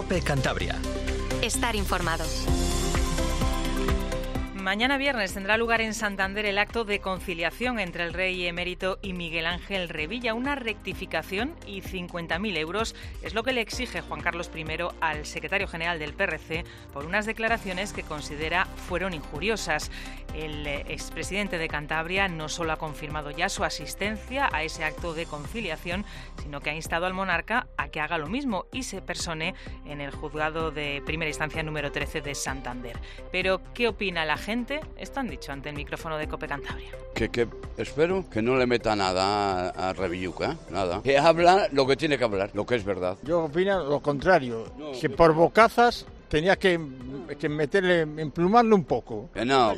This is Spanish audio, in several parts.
COPE Cantabria. Estar informado. Mañana viernes tendrá lugar en Santander el acto de conciliación entre el rey emérito y Miguel Ángel Revilla. Una rectificación y 50.000 euros es lo que le exige Juan Carlos I al secretario general del PRC por unas declaraciones que considera fueron injuriosas. El expresidente de Cantabria no solo ha confirmado ya su asistencia a ese acto de conciliación, sino que ha instado al monarca a que haga lo mismo y se persone en el juzgado de primera instancia número 13 de Santander. Pero, ¿qué opina la gente? Esto han dicho ante el micrófono de COPE Cantabria. Que espero que no le meta nada a Revilluca, nada. Que habla lo que tiene que hablar, lo que es verdad. Yo opino lo contrario, que por bocazas tenía que meterle, emplumarle un poco. Que no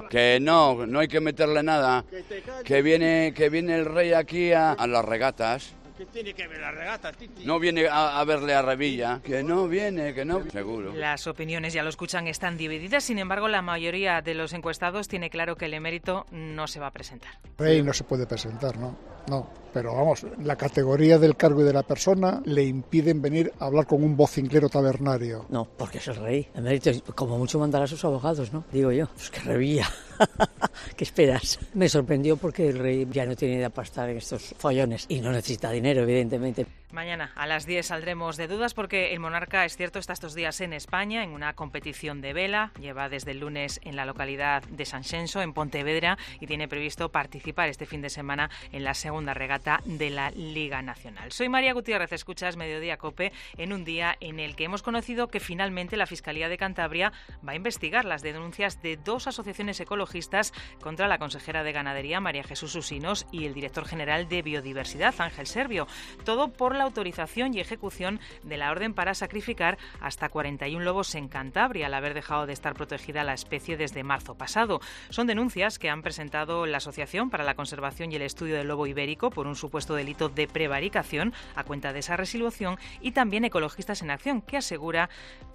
hay que meterle nada. Que viene el rey aquí a las regatas. ¿Qué tiene que ver la regata, Titi? No viene a verle a Revilla, que no, seguro. Las opiniones, ya lo escuchan, están divididas. Sin embargo, la mayoría de los encuestados tiene claro que el emérito no se va a presentar. El rey no se puede presentar, ¿no? No, pero vamos, la categoría del cargo y de la persona le impiden venir a hablar con un vocinglero tabernario. No, porque es el rey. El emérito, como mucho mandará a sus abogados, ¿no? Digo yo, pues que Revilla. ¿Qué esperas? Me sorprendió porque el rey ya no tiene idea para estar en estos follones y no necesita dinero, evidentemente. Mañana a las 10 saldremos de dudas porque el monarca, es cierto, está estos días en España en una competición de vela. Lleva desde el lunes en la localidad de Sanxenxo, en Pontevedra, y tiene previsto participar este fin de semana en la segunda regata de la Liga Nacional. Soy María Gutiérrez, escuchas Mediodía COPE en un día en el que hemos conocido que finalmente la Fiscalía de Cantabria va a investigar las denuncias de dos asociaciones ecologistas contra la consejera de Ganadería, María Jesús Usinos, y el director general de Biodiversidad, Ángel Servio. Todo por la autorización y ejecución de la orden para sacrificar hasta 41 lobos en Cantabria, al haber dejado de estar protegida la especie desde marzo pasado. Son denuncias que han presentado la Asociación para la Conservación y el Estudio del Lobo Ibérico por un supuesto delito de prevaricación a cuenta de esa resolución, y también Ecologistas en Acción, que asegura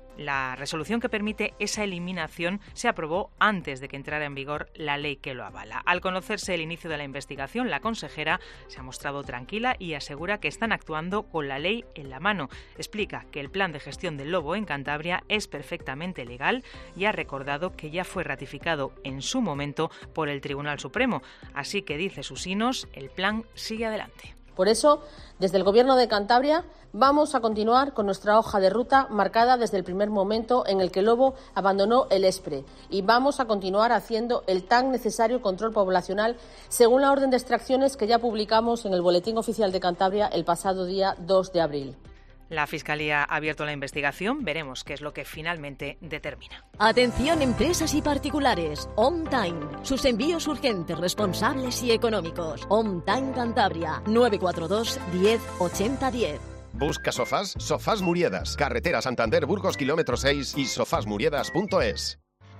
la resolución que permite esa eliminación se aprobó antes de que entrara en vigor la ley que lo avala. Al conocerse el inicio de la investigación, la consejera se ha mostrado tranquila y asegura que están actuando con la ley en la mano. Explica que el plan de gestión del lobo en Cantabria es perfectamente legal y ha recordado que ya fue ratificado en su momento por el Tribunal Supremo. Así que, dice Usinos, el plan sigue adelante. Por eso, desde el Gobierno de Cantabria vamos a continuar con nuestra hoja de ruta marcada desde el primer momento en el que el lobo abandonó el Espre, y vamos a continuar haciendo el tan necesario control poblacional según la orden de extracciones que ya publicamos en el Boletín Oficial de Cantabria el pasado día 2 de abril. La Fiscalía ha abierto la investigación. Veremos qué es lo que finalmente determina. Atención, empresas y particulares. On Time. Sus envíos urgentes, responsables y económicos. On Time Cantabria. 942 10 80 10. Busca sofás. Sofás Muriedas. Carretera Santander Burgos, kilómetro 6 y sofasmuriedas.es.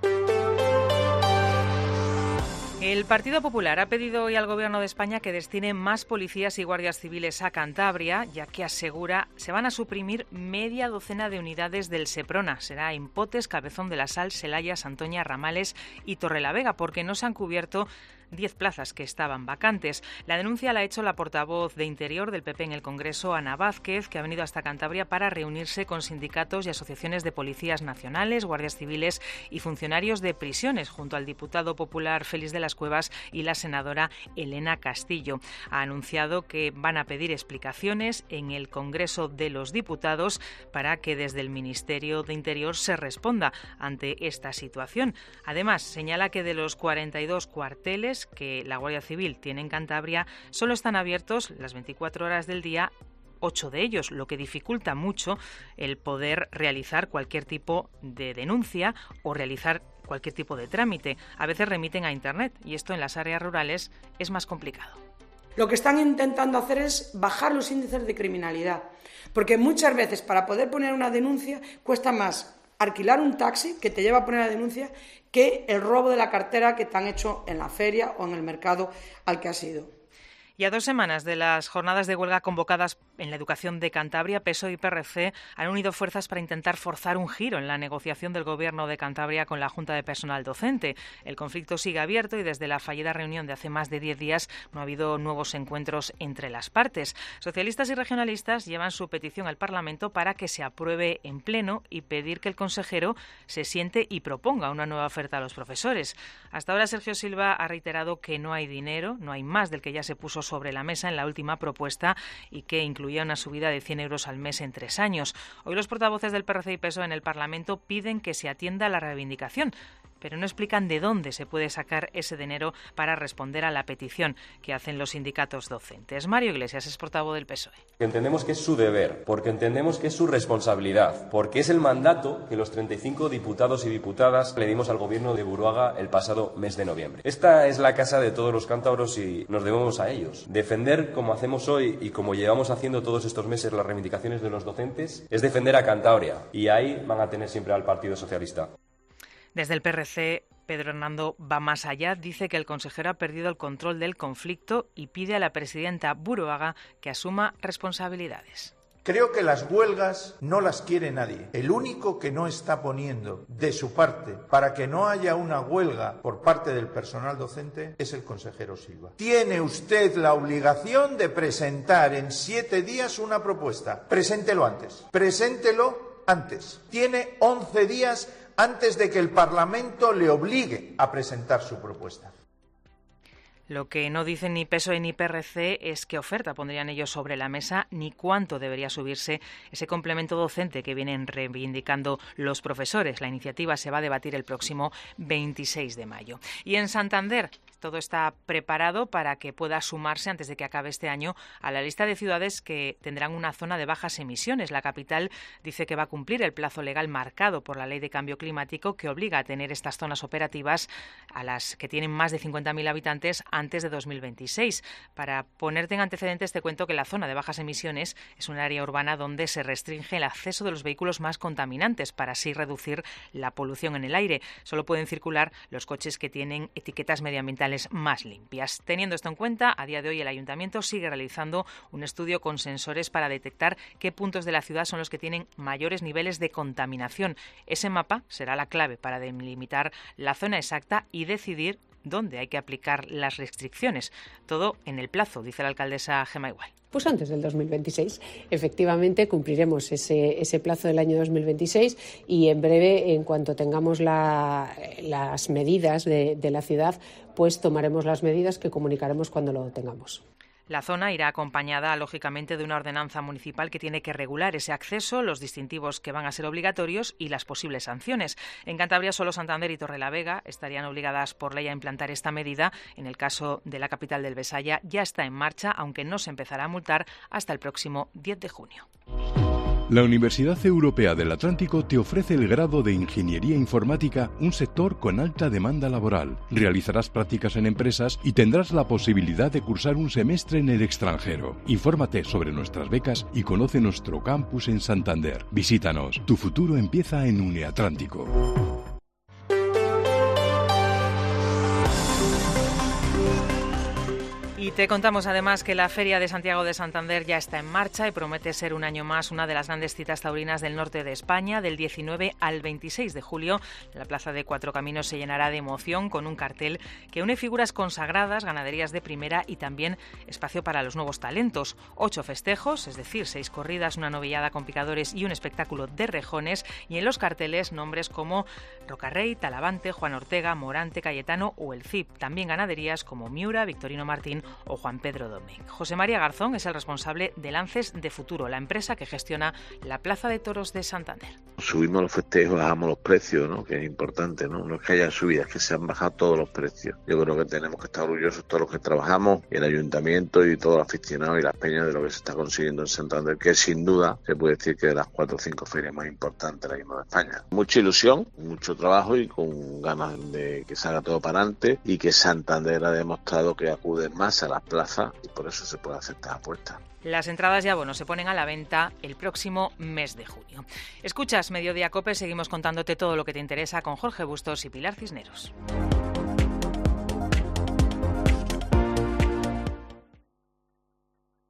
El Partido Popular ha pedido hoy al Gobierno de España que destine más policías y guardias civiles a Cantabria, ya que asegura se van a suprimir media docena de unidades del Seprona. Será en Potes, Cabezón de la Sal, Celaya, Santoña, Ramales y Torrelavega, porque no se han cubierto 10 plazas que estaban vacantes. La denuncia la ha hecho la portavoz de Interior del PP en el Congreso, Ana Vázquez, que ha venido hasta Cantabria para reunirse con sindicatos y asociaciones de policías nacionales, guardias civiles y funcionarios de prisiones, junto al diputado popular Félix de las Cuevas y la senadora Elena Castillo. Ha anunciado que van a pedir explicaciones en el Congreso de los Diputados para que desde el Ministerio de Interior se responda ante esta situación. Además, señala que de los 42 cuarteles que la Guardia Civil tiene en Cantabria, solo están abiertos las 24 horas del día 8 de ellos, lo que dificulta mucho el poder realizar cualquier tipo de denuncia o realizar cualquier tipo de trámite. A veces remiten a Internet y esto en las áreas rurales es más complicado. Lo que están intentando hacer es bajar los índices de criminalidad, porque muchas veces para poder poner una denuncia cuesta más alquilar un taxi que te lleva a poner la denuncia que el robo de la cartera que te han hecho en la feria o en el mercado al que has ido. Y a 2 semanas de las jornadas de huelga convocadas en la educación de Cantabria, PSOE y PRC han unido fuerzas para intentar forzar un giro en la negociación del Gobierno de Cantabria con la Junta de Personal Docente. El conflicto sigue abierto y desde la fallida reunión de hace más de 10 días no ha habido nuevos encuentros entre las partes. Socialistas y regionalistas llevan su petición al Parlamento para que se apruebe en pleno y pedir que el consejero se siente y proponga una nueva oferta a los profesores. Hasta ahora Sergio Silva ha reiterado que no hay dinero, no hay más del que ya se puso sobre la mesa en la última propuesta y que incluía una subida de 100 euros al mes en 3 años. Hoy los portavoces del PRC y PSOE en el Parlamento piden que se atienda a la reivindicación, pero no explican de dónde se puede sacar ese dinero para responder a la petición que hacen los sindicatos docentes. Mario Iglesias es portavoz del PSOE. Entendemos que es su deber, porque entendemos que es su responsabilidad, porque es el mandato que los 35 diputados y diputadas le dimos al Gobierno de Buruaga el pasado mes de noviembre. Esta es la casa de todos los cántabros y nos debemos a ellos. Defender, como hacemos hoy y como llevamos haciendo todos estos meses, las reivindicaciones de los docentes, es defender a Cantabria, y ahí van a tener siempre al Partido Socialista. Desde el PRC, Pedro Hernando va más allá, dice que el consejero ha perdido el control del conflicto y pide a la presidenta Buruaga que asuma responsabilidades. Creo que las huelgas no las quiere nadie. El único que no está poniendo de su parte para que no haya una huelga por parte del personal docente es el consejero Silva. Tiene usted la obligación de presentar en 7 días una propuesta. Preséntelo antes. Preséntelo antes. Tiene 11 días antes de que el Parlamento le obligue a presentar su propuesta. Lo que no dicen ni PSOE ni PRC es qué oferta pondrían ellos sobre la mesa ni cuánto debería subirse ese complemento docente que vienen reivindicando los profesores. La iniciativa se va a debatir el próximo 26 de mayo. Y en Santander todo está preparado para que pueda sumarse antes de que acabe este año a la lista de ciudades que tendrán una zona de bajas emisiones. La capital dice que va a cumplir el plazo legal marcado por la Ley de Cambio Climático que obliga a tener estas zonas operativas a las que tienen más de 50.000 habitantes antes de 2026. Para ponerte en antecedentes te cuento que la zona de bajas emisiones es un área urbana donde se restringe el acceso de los vehículos más contaminantes para así reducir la polución en el aire. Solo pueden circular los coches que tienen etiquetas medioambientales más limpias. Teniendo esto en cuenta, a día de hoy el Ayuntamiento sigue realizando un estudio con sensores para detectar qué puntos de la ciudad son los que tienen mayores niveles de contaminación. Ese mapa será la clave para delimitar la zona exacta y decidir dónde hay que aplicar las restricciones. Todo en el plazo, dice la alcaldesa Gemma Igual. Pues antes del 2026. Efectivamente, cumpliremos ese plazo del año 2026 y en breve, en cuanto tengamos las medidas de la ciudad, pues tomaremos las medidas que comunicaremos cuando lo tengamos. La zona irá acompañada, lógicamente, de una ordenanza municipal que tiene que regular ese acceso, los distintivos que van a ser obligatorios y las posibles sanciones. En Cantabria, solo Santander y Torrelavega estarían obligadas por ley a implantar esta medida. En el caso de la capital del Besaya ya está en marcha, aunque no se empezará a multar hasta el próximo 10 de junio. La Universidad Europea del Atlántico te ofrece el grado de Ingeniería Informática, un sector con alta demanda laboral. Realizarás prácticas en empresas y tendrás la posibilidad de cursar un semestre en el extranjero. Infórmate sobre nuestras becas y conoce nuestro campus en Santander. Visítanos. Tu futuro empieza en Uniatlántico. Y te contamos además que la Feria de Santiago de Santander ya está en marcha y promete ser un año más una de las grandes citas taurinas del norte de España. Del 19 al 26 de julio, la Plaza de Cuatro Caminos se llenará de emoción con un cartel que une figuras consagradas, ganaderías de primera y también espacio para los nuevos talentos. 8 festejos, es decir, 6 corridas, una novillada con picadores y un espectáculo de rejones. Y en los carteles nombres como Rocarrey, Talavante, Juan Ortega, Morante, Cayetano o el Cid. También ganaderías como Miura, Victorino Martín o Juan Pedro Domecq. José María Garzón es el responsable de Lances de Futuro, la empresa que gestiona la Plaza de Toros de Santander. Subimos los festejos, bajamos los precios, ¿no? Que es importante, ¿no? No es que haya subidas, es que se han bajado todos los precios. Yo creo que tenemos que estar orgullosos todos los que trabajamos, el ayuntamiento y todos los aficionados y las peñas de lo que se está consiguiendo en Santander, que sin duda se puede decir que de las 4 o 5 ferias más importantes ahora mismo de España. Mucha ilusión, mucho trabajo y con ganas de que salga todo para adelante y que Santander ha demostrado que acude más a las plazas y por eso se puede hacer esta apuesta. Las entradas ya, se ponen a la venta el próximo mes de junio. Escuchas Mediodía COPE, seguimos contándote todo lo que te interesa con Jorge Bustos y Pilar Cisneros.